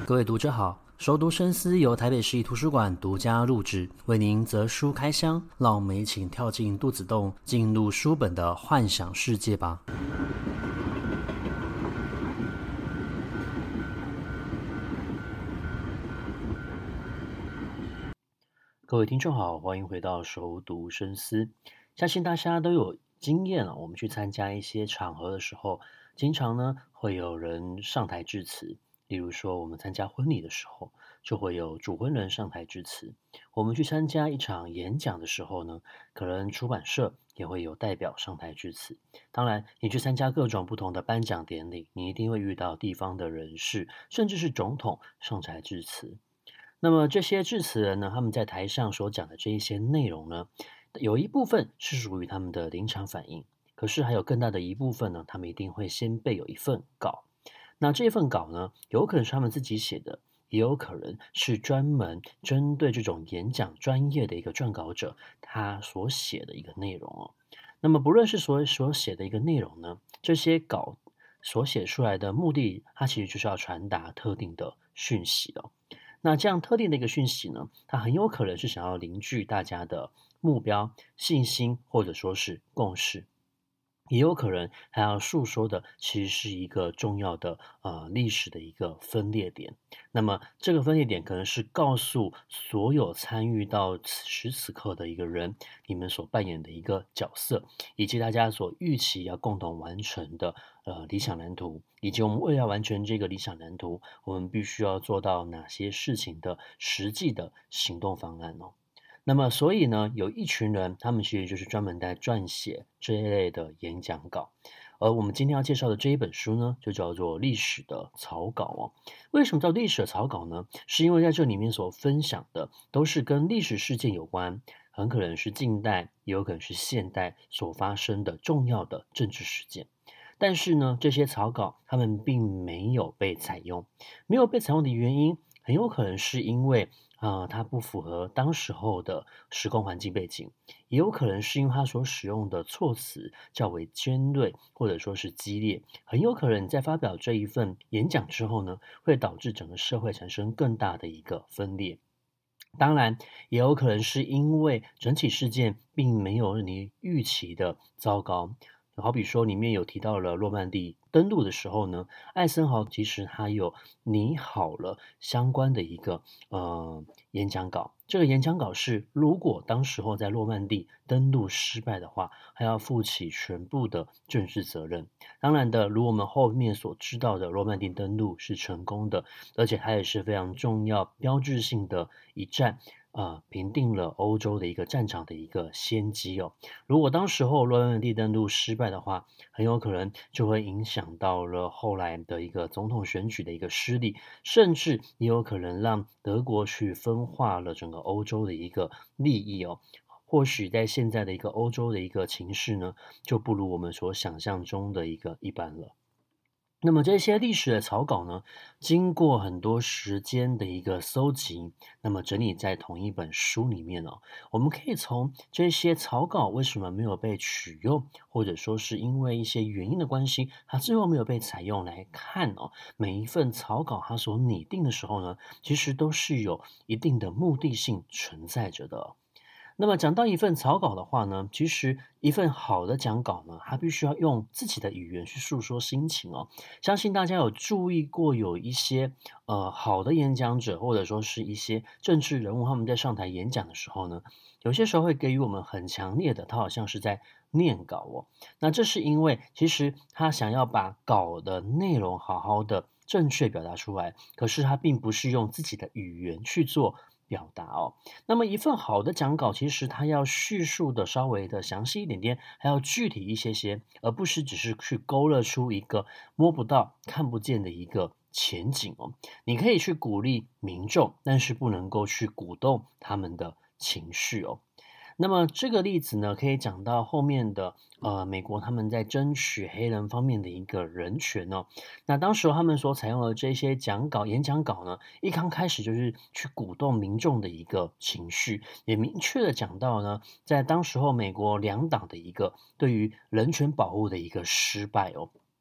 各位读者好，熟读深思由台北市立图书馆独家录制，为您择书开箱，让我们一起跳进肚子洞，进入书本的幻想世界吧。各位听众好，欢迎回到熟读深思。相信大家都有经验了，我们去参加一些场合的时候，经常呢会有人上台致辞。例如说，我们参加婚礼的时候，就会有主婚人上台致辞。我们去参加一场演讲的时候呢，可能出版社也会有代表上台致辞。当然，你去参加各种不同的颁奖典礼，你一定会遇到地方的人士，甚至是总统上台致辞。那么这些致辞人呢，他们在台上所讲的这一些内容呢，有一部分是属于他们的临场反应，可是还有更大的一部分呢，他们一定会先备有一份稿。那这份稿呢，有可能是他们自己写的，也有可能是专门针对这种演讲专业的一个撰稿者他所写的一个内容哦。那么不论是所写的一个内容呢，这些稿所写出来的目的，它其实就是要传达特定的讯息哦。那这样特定的一个讯息呢，它很有可能是想要凝聚大家的目标、信心，或者说是共识。也有可能还要诉说的其实是一个重要的历史的一个分裂点。那么这个分裂点可能是告诉所有参与到此时此刻的一个人，你们所扮演的一个角色，以及大家所预期要共同完成的理想蓝图，以及我们为了完成这个理想蓝图，我们必须要做到哪些事情的实际的行动方案哦。那么，所以呢，有一群人，他们其实就是专门在撰写这一类的演讲稿。而我们今天要介绍的这一本书呢，就叫做《历史的草稿》哦。为什么叫历史的草稿呢？是因为在这里面所分享的都是跟历史事件有关，很可能是近代，也有可能是现代所发生的重要的政治事件。但是呢，这些草稿他们并没有被采用，没有被采用的原因，很有可能是因为它不符合当时候的时空环境背景，也有可能是因为它所使用的措辞较为尖锐，或者说是激烈，很有可能在发表这一份演讲之后呢，会导致整个社会产生更大的一个分裂。当然，也有可能是因为整体事件并没有你预期的糟糕。好比说，里面有提到了诺曼底登陆的时候呢，艾森豪其实他有拟好了相关的一个演讲稿。这个演讲稿是，如果当时候在诺曼底登陆失败的话，还要负起全部的政治责任。当然的，如我们后面所知道的，诺曼底登陆是成功的，而且它也是非常重要、标志性的一战。平定了欧洲的一个战场的一个先机哦。如果当时候诺曼底登陆失败的话，很有可能就会影响到了后来的一个总统选举的一个失利，甚至也有可能让德国去分化了整个欧洲的一个利益哦。或许在现在的一个欧洲的一个情势呢，就不如我们所想象中的一个一般了。那么这些历史的草稿呢，经过很多时间的一个搜集，那么整理在同一本书里面哦，我们可以从这些草稿为什么没有被取用，或者说是因为一些原因的关系，它最后没有被采用来看哦，每一份草稿它所拟定的时候呢，其实都是有一定的目的性存在着的哦。那么讲到一份草稿的话呢，其实一份好的讲稿呢，它必须要用自己的语言去诉说心情哦。相信大家有注意过，有一些好的演讲者，或者说是一些政治人物，他们在上台演讲的时候呢，有些时候会给予我们很强烈的，他好像是在念稿哦。那这是因为其实他想要把稿的内容好好的正确表达出来，可是他并不是用自己的语言去做表达哦。那么一份好的讲稿，其实它要叙述的稍微的详细一点点，还要具体一些些，而不是只是去勾勒出一个摸不到、看不见的一个前景哦。你可以去鼓励民众，但是不能够去鼓动他们的情绪哦。那么这个例子呢，可以讲到后面的美国他们在争取黑人方面的一个人权哦。那当时他们所采用的这些演讲稿呢，一刚开始就是去鼓动民众的一个情绪，也明确的讲到呢，在当时候美国两党的一个对于人权保护的一个失败哦。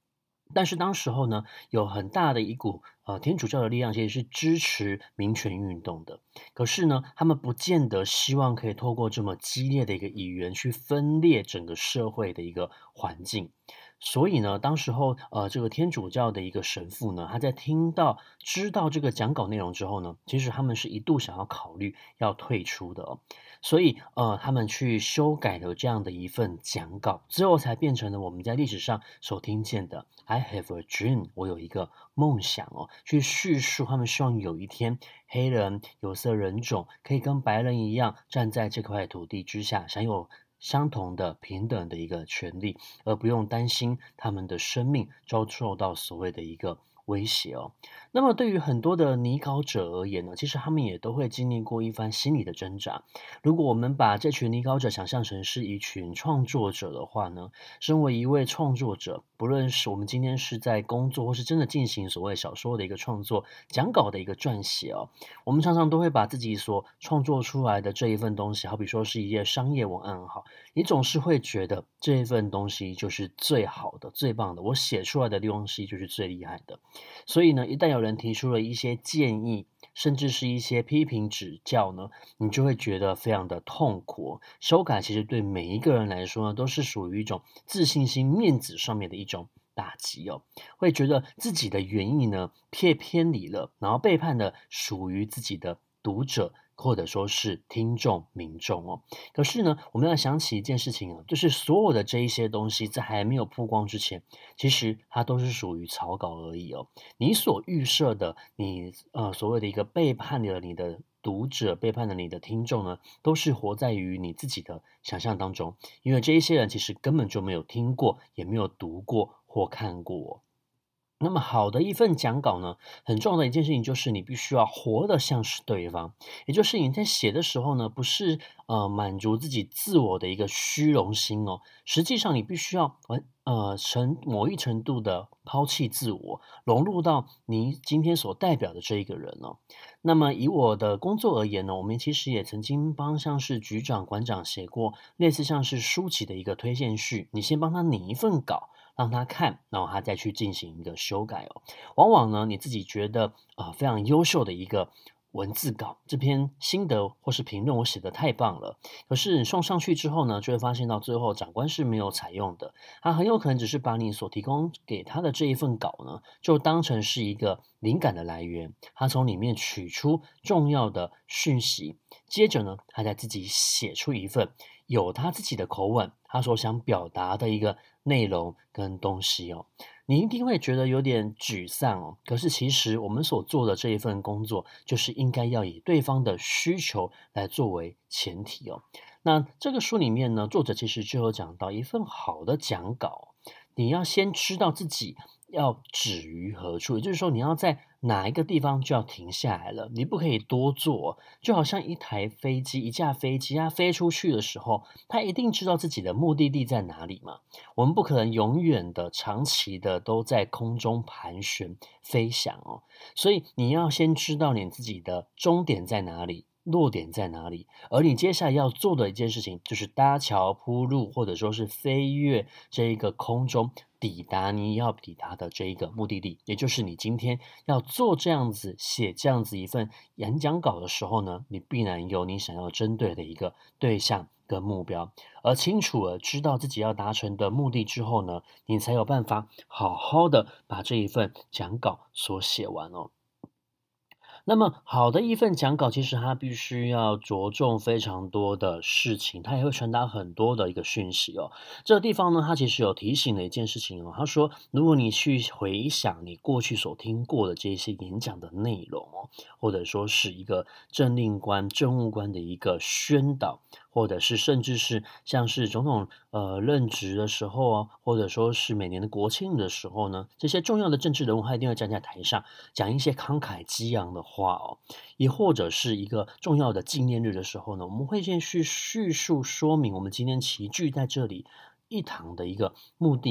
但是当时候呢，有很大的一股天主教的力量，其实是支持民权运动的。可是呢，他们不见得希望可以透过这么激烈的一个语言去分裂整个社会的一个环境。所以呢，当时候这个天主教的一个神父呢，他在知道这个讲稿内容之后呢，其实他们是一度想要考虑要退出的哦。所以他们去修改了这样的一份讲稿，之后才变成了我们在历史上所听见的 "I have a dream"，我有一个梦想哦，去叙述他们希望有一天黑人有色人种可以跟白人一样站在这块土地之下，享有相同的平等的一个权利，而不用担心他们的生命遭受到所谓的一个威胁哦。那么对于很多的拟稿者而言呢，其实他们也都会经历过一番心理的挣扎。如果我们把这群拟稿者想象成是一群创作者的话呢，身为一位创作者，不论是我们今天是在工作，或是真的进行所谓小说的一个创作、讲稿的一个撰写哦，我们常常都会把自己所创作出来的这一份东西，好比说是一页商业文案好，你总是会觉得这一份东西就是最好的、最棒的，我写出来的东西就是最厉害的。所以呢，一旦有人提出了一些建议，甚至是一些批评指教呢，你就会觉得非常的痛苦哦。修改其实对每一个人来说呢，都是属于一种自信心、面子上面的一种打击哦，会觉得自己的原意呢偏离了，然后背叛了属于自己的读者，或者说是听众、民众哦。可是呢，我们要想起一件事情啊，就是所有的这一些东西在还没有曝光之前，其实它都是属于草稿而已哦。你所预设的，你所谓的一个背叛了你的读者，背叛了你的听众呢，都是活在于你自己的想象当中，因为这一些人其实根本就没有听过，也没有读过或看过哦。那么好的一份讲稿呢，很重要的一件事情就是你必须要活得像是对方，也就是你在写的时候呢，不是满足自己自我的一个虚荣心哦，实际上你必须要成某一程度的抛弃自我，融入到你今天所代表的这一个人哦。那么以我的工作而言呢，我们其实也曾经帮像是局长、馆长写过类似像是书籍的一个推荐序，你先帮他拟一份稿。让他看，然后他再去进行一个修改哦。往往呢，你自己觉得非常优秀的一个文字稿，这篇心得或是评论我写的太棒了，可是你送上去之后呢，就会发现到最后长官是没有采用的，他很有可能只是把你所提供给他的这一份稿呢，就当成是一个灵感的来源，他从里面取出重要的讯息，接着呢，他再自己写出一份有他自己的口吻，他所想表达的一个内容跟东西哦。你一定会觉得有点沮丧哦，可是其实我们所做的这一份工作，就是应该要以对方的需求来作为前提哦。那这个书里面呢，作者其实就有讲到，一份好的讲稿，你要先知道自己要止于何处，也就是说，你要在哪一个地方就要停下来了，你不可以多做。就好像一架飞机，它飞出去的时候，它一定知道自己的目的地在哪里嘛。我们不可能永远的、长期的都在空中盘旋飞翔哦。所以你要先知道你自己的终点在哪里。落点在哪里？而你接下来要做的一件事情，就是搭桥铺路，或者说是飞越这一个空中，抵达你要抵达的这一个目的地。也就是你今天要做这样子、写这样子一份演讲稿的时候呢，你必然有你想要针对的一个对象跟目标，而清楚了知道自己要达成的目的之后呢，你才有办法好好的把这一份讲稿所写完哦。那么好的一份讲稿，其实它必须要着重非常多的事情，它也会传达很多的一个讯息哦。这个地方呢，它其实有提醒的一件事情哦，他说，如果你去回想你过去所听过的这些演讲的内容哦，或者说是一个政令官、政务官的一个宣导，或者是甚至是像是总统任职的时候啊，或者说是每年的国庆的时候呢，这些重要的政治人物他一定会站在台上讲一些慷慨激昂的话哦，也或者是一个重要的纪念日的时候呢，我们会先去叙述说明我们今天齐聚在这里一堂的一个目的。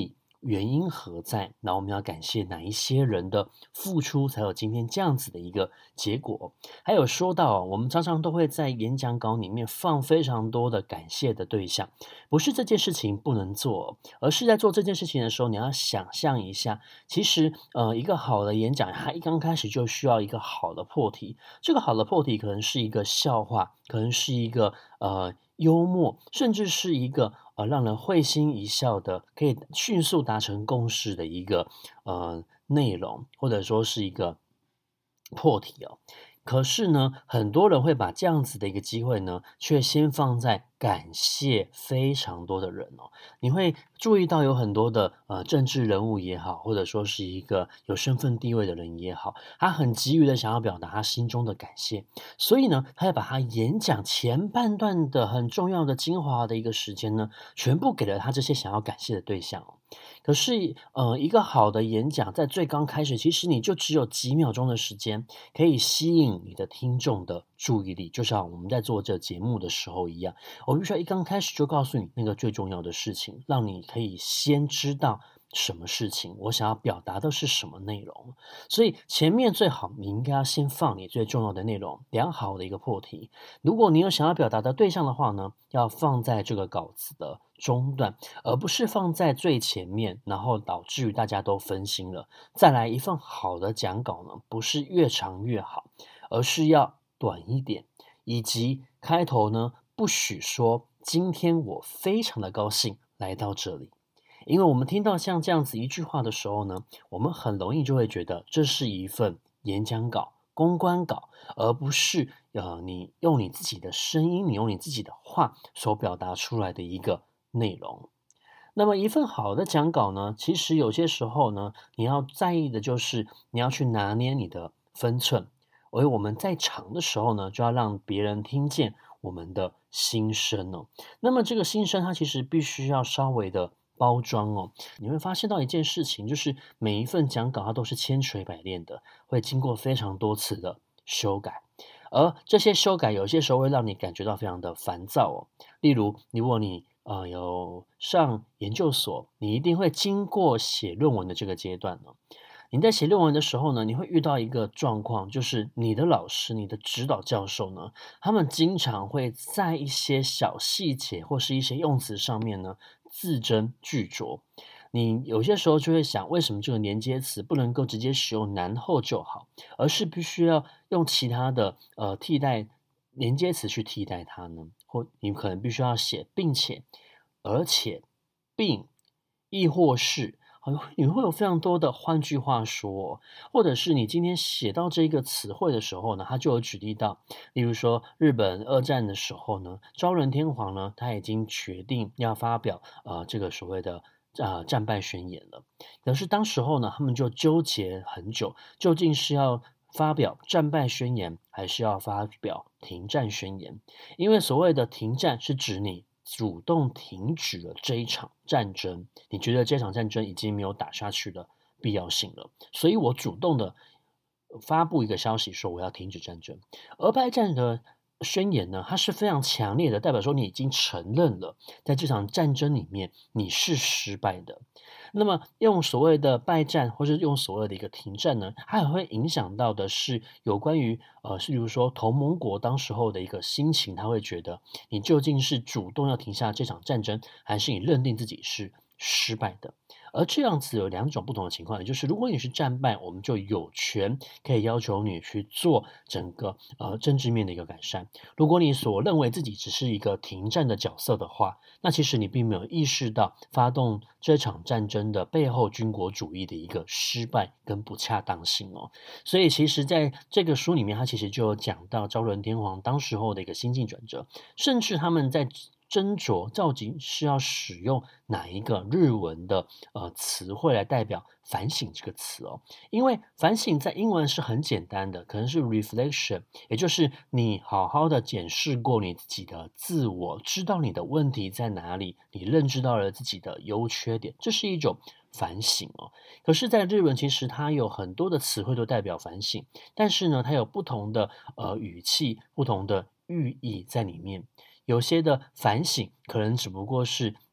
原因何在，然后我们要感谢哪一些人的付出，才有今天这样子的一个结果。还有说到，我们常常都会在演讲稿里面放非常多的感谢的对象，不是这件事情不能做，而是在做这件事情的时候，你要想象一下，其实一个好的演讲，它一刚开始就需要一个好的破题。这个好的破题可能是一个笑话，可能是一个幽默，甚至是一个让人会心一笑的，可以迅速达成共识的一个内容，或者说是一个破题哦。可是呢，很多人会把这样子的一个机会呢，却先放在感谢非常多的人哦。你会注意到有很多的政治人物也好，或者说是一个有身份地位的人也好，他很急于的想要表达他心中的感谢，所以呢，他要把他演讲前半段的很重要的精华的一个时间呢，全部给了他这些想要感谢的对象哦。可是，一个好的演讲在最刚开始，其实你就只有几秒钟的时间，可以吸引你的听众的注意力，就像我们在做这节目的时候一样，我必须要一刚开始就告诉你那个最重要的事情，让你可以先知道什么事情，我想要表达的是什么内容。所以前面最好你应该要先放你最重要的内容，良好的一个破题。如果你有想要表达的对象的话呢，要放在这个稿子的中段，而不是放在最前面，然后导致于大家都分心了。再来一份好的讲稿呢，不是越长越好，而是要短一点，以及开头呢，不许说今天我非常的高兴来到这里。因为我们听到像这样子一句话的时候呢，我们很容易就会觉得这是一份演讲稿、公关稿，而不是你用你自己的声音，你用你自己的话所表达出来的一个内容。那么一份好的讲稿呢，其实有些时候呢，你要在意的就是你要去拿捏你的分寸，而我们在场的时候呢，就要让别人听见我们的心声哦。那么这个心声它其实必须要稍微的包装哦。你会发现到一件事情，就是每一份讲稿它都是千锤百炼的，会经过非常多次的修改。而这些修改有些时候会让你感觉到非常的烦躁哦。例如，如果你有上研究所，你一定会经过写论文的这个阶段呢。你在写论文的时候呢，你会遇到一个状况，就是你的老师、你的指导教授呢，他们经常会在一些小细节或是一些用词上面呢，字斟句酌。你有些时候就会想，为什么这个连接词不能够直接使用然后就好，而是必须要用其他的替代连接词去替代它呢？或你可能必须要写并且、而且、并、亦或是。你会有非常多的换句话说，或者是你今天写到这个词汇的时候呢，它就有举例到，例如说日本二战的时候呢，昭仁天皇呢，他已经决定要发表这个所谓的战败宣言了。可是当时候呢，他们就纠结很久，究竟是要发表战败宣言，还是要发表停战宣言？因为所谓的停战是指你主动停止了这一场战争，你觉得这场战争已经没有打下去的必要性了，所以我主动的发布一个消息说我要停止战争。而败战的宣言呢，它是非常强烈的，代表说你已经承认了在这场战争里面你是失败的。那么用所谓的败战，或是用所谓的一个停战呢，它也会影响到的是有关于是比如说同盟国当时候的一个心情，他会觉得你究竟是主动要停下这场战争，还是你认定自己是失败的？而这样子有两种不同的情况，也就是如果你是战败，我们就有权可以要求你去做整个政治面的一个改善。如果你所认为自己只是一个停战的角色的话，那其实你并没有意识到发动这场战争的背后军国主义的一个失败跟不恰当性哦。所以其实在这个书里面，他其实就有讲到昭仁天皇当时候的一个心境转折，甚至他们在斟酌究竟是要使用哪一个日文的词汇来代表反省这个词哦。因为反省在英文是很简单的，可能是 reflection， 也就是你好好的检视过你自己的自我，知道你的问题在哪里，你认知到了自己的优缺点，这是一种反省哦。可是在日文其实它有很多的词汇都代表反省，但是呢它有不同的语气，不同的寓意在里面。有些的反省可能只不过是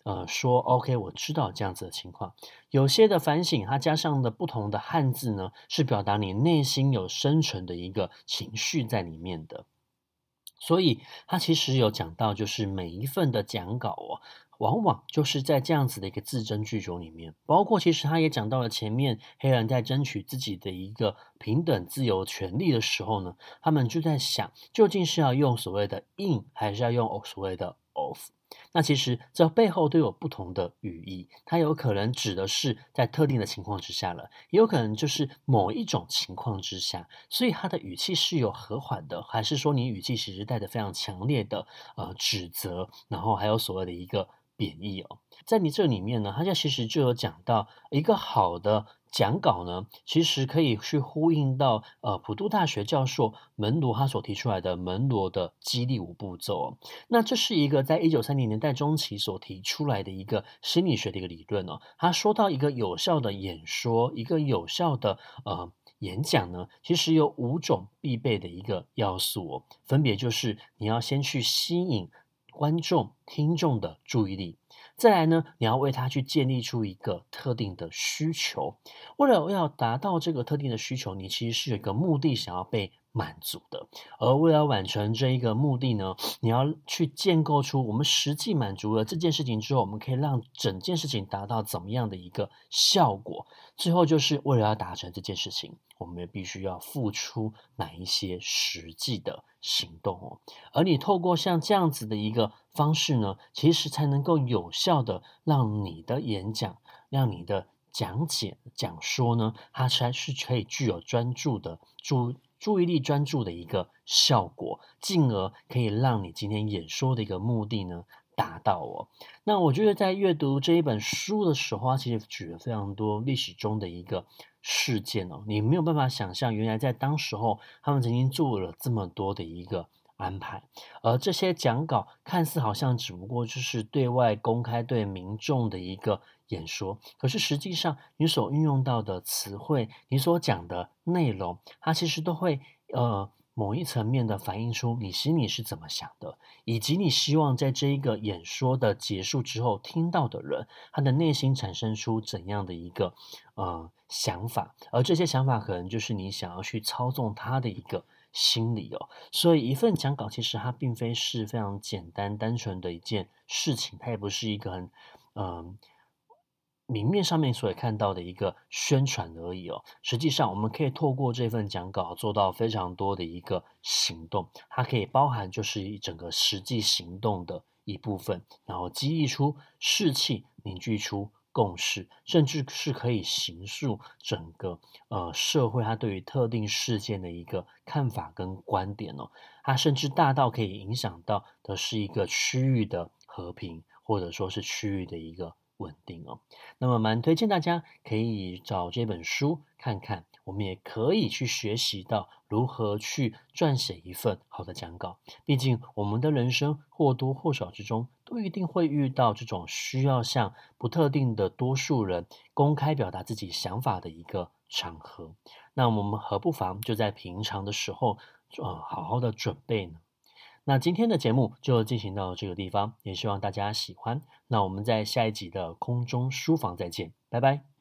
说 OK，我知道这样子的情况。有些的反省，它加上的不同的汉字呢，是表达你内心有深沉的一个情绪在里面的。所以他其实有讲到，就是每一份的讲稿往往就是在这样子的一个字斟句酌里面，包括其实他也讲到了前面黑人在争取自己的一个平等、自由、权利的时候呢，他们就在想，究竟是要用所谓的 in，还是要用所谓的 of。那其实这背后都有不同的语义，它有可能指的是在特定的情况之下了，也有可能就是某一种情况之下，所以它的语气是有和缓的，还是说你语气其实带着非常强烈的指责，然后还有所谓的一个贬义哦。在你这里面呢，它其实就有讲到一个好的讲稿呢，其实可以去呼应到普渡大学教授门罗他所提出来的门罗的激励五步骤哦。那这是一个在1930年代中期所提出来的一个心理学的一个理论哦。他说到一个有效的演说，一个有效的演讲呢，其实有5种必备的一个要素哦，分别就是你要先去吸引观众、听众的注意力。再来呢，你要为他去建立出一个特定的需求。为了要达到这个特定的需求，你其实是有一个目的想要被满足的。而为了完成这一个目的呢，你要去建构出我们实际满足了这件事情之后，我们可以让整件事情达到怎么样的一个效果。最后就是为了要达成这件事情，我们也必须要付出哪一些实际的行动哦。而你透过像这样子的一个方式呢，其实才能够有效的让你的演讲，让你的讲解、讲说呢，它才是可以具有专注的注意力专注的一个效果，进而可以让你今天演说的一个目的呢达到哦。那我觉得在阅读这一本书的时候，它其实举了非常多历史中的一个事件哦，你没有办法想象，原来在当时候他们曾经做了这么多的一个安排，而这些讲稿看似好像只不过就是对外公开对民众的一个演说，可是实际上你所运用到的词汇，你所讲的内容，它其实都会某一层面的反映出你心里是怎么想的，以及你希望在这一个演说的结束之后，听到的人他的内心产生出怎样的一个想法，而这些想法可能就是你想要去操纵他的一个心理哦。所以一份讲稿其实它并非是非常简单单纯的一件事情，它也不是一个很嗯、明面上面所看到的一个宣传而已哦。实际上，我们可以透过这份讲稿做到非常多的一个行动，它可以包含就是一整个实际行动的一部分，然后激励出士气，凝聚出共识，甚至是可以形塑整个社会它对于特定事件的一个看法跟观点哦。它甚至大到可以影响到的是一个区域的和平，或者说是区域的一个稳定哦。那么蛮推荐大家可以找这本书看看，我们也可以去学习到如何去撰写一份好的讲稿。毕竟我们的人生或多或少之中都一定会遇到这种需要向不特定的多数人公开表达自己想法的一个场合。那我们何不妨就在平常的时候，好好的准备呢？那今天的节目就进行到这个地方，也希望大家喜欢。那我们在下一集的空中书房再见，拜拜。